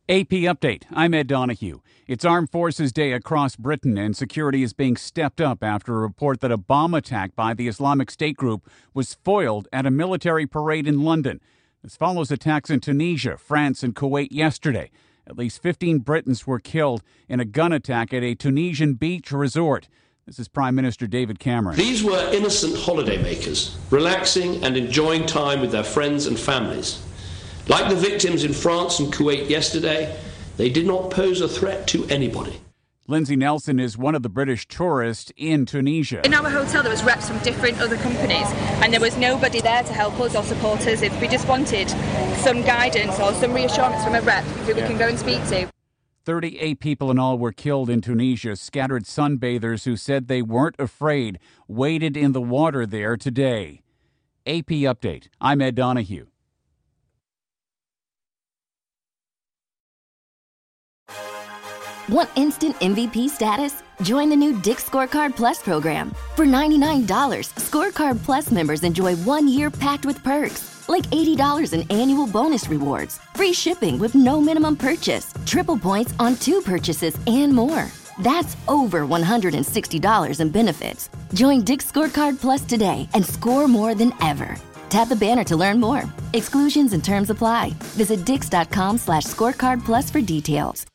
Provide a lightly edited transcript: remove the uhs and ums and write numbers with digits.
AP Update. I'm Ed Donahue. It's Armed Forces Day across Britain, and security is being stepped up after a report that a bomb attack by the Islamic State group was foiled at a military parade in London. This follows attacks in Tunisia, France, and Kuwait yesterday. At least 15 Britons were killed in a gun attack at a Tunisian beach resort. This is Prime Minister David Cameron. These were innocent holidaymakers, relaxing and enjoying time with their friends and families. Like the victims in France and Kuwait yesterday, they did not pose a threat to anybody. Lindsay Nelson is one of the British tourists in Tunisia. In our hotel, there was reps from different other companies, and there was nobody there to help us or support us. If we just wanted some guidance or some reassurance from a rep who we can go and speak to. 38 people in all were killed in Tunisia. Scattered sunbathers who said they weren't afraid waded in the water there today. AP Update. I'm Ed Donahue. Want instant MVP status? Join the new Dick's Scorecard Plus program. For $99, Scorecard Plus members enjoy 1 year packed with perks, like $80 in annual bonus rewards, free shipping with no minimum purchase, triple points on 2 purchases, and more. That's over $160 in benefits. Join Dick's Scorecard Plus today and score more than ever. Tap the banner to learn more. Exclusions and terms apply. Visit dix.com/scorecard plus for details.